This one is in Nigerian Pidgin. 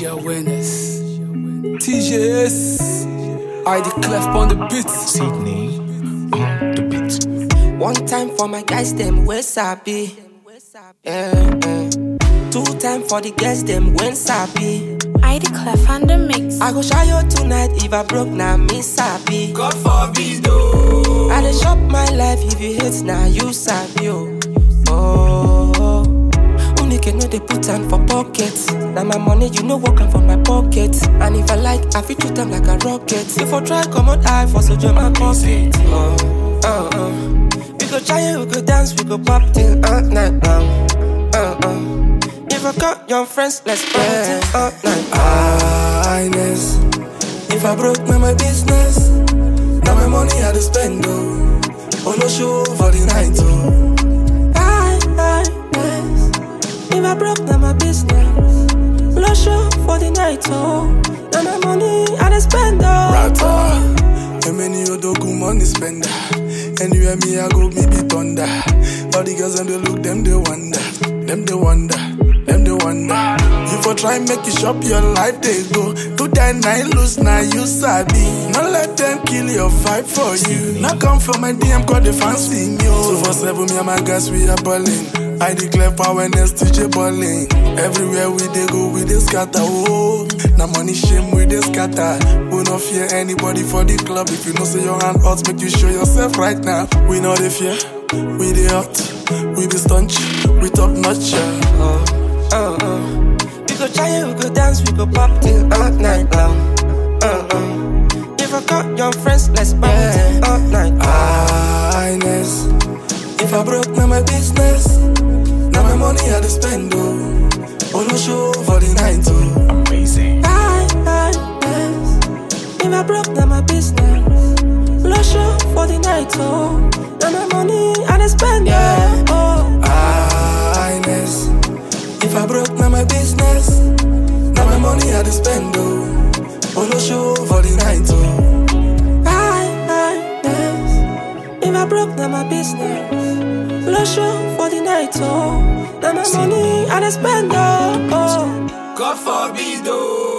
Asia winners. TJS. I the clef on the beat. Sydney on the beat. One time for my guys, them where sabi. Yeah. 2 time for the girls, them when sabi. I the clef on the mix. I go shy you tonight if I broke, now me sabi. God forbid, oh. I dey shop my life if you hate, now you sabi, oh. Unike no dey put hand for pocket. Now my money, you know working for my pocket. And if I like, I fit treat them like a rocket. If I try come out high for so my pocket. We go try, we go dance, we go pop till all night long. If I got young friends, let's party till all night. Highness. If I broke, now my business. Now my money I to spend, oh. Oh, no show for the night, oh. Highness. If I broke, now my business. Blow show for the night, oh. Now my money I to spend, oh. Rata. And many odogu money spender. Anywhere me I go, me be thunder. All the girls and they look, them they wonder. Them they wonder. Them they wonder. If I try make you shop your life, they go. Do that night lose, now you sabi. Not let them kill your vibe for you. Now come for my DM, cause they fancy me. 247, me and my guys, we are balling. I declare power and TJ balling. Everywhere we they go, we they scatter. Oh, now money shame, we they scatter. We no fear anybody for the club. If you know say your hand hot, make you show yourself right now. We know they fear, we they hot, we be staunch, we top notch. We go try, we go dance, we go pop till all night long. If I got young friends, let's party till all night. Highness. If I broke, now my business. Now my money I to spend, oh. Oh, no show for the night, oh. Amazing. Highness. If I broke, now my business. Blow show for the night, oh. Now my money I to spend, yeah. Oh. Highness. If I broke, now my business. Now my money I to spend, oh. Oh, no show for the night, oh. Highness. If I broke, now my business. Blow show for the night, oh. Now my money I to spend, oh. God forbid, oh.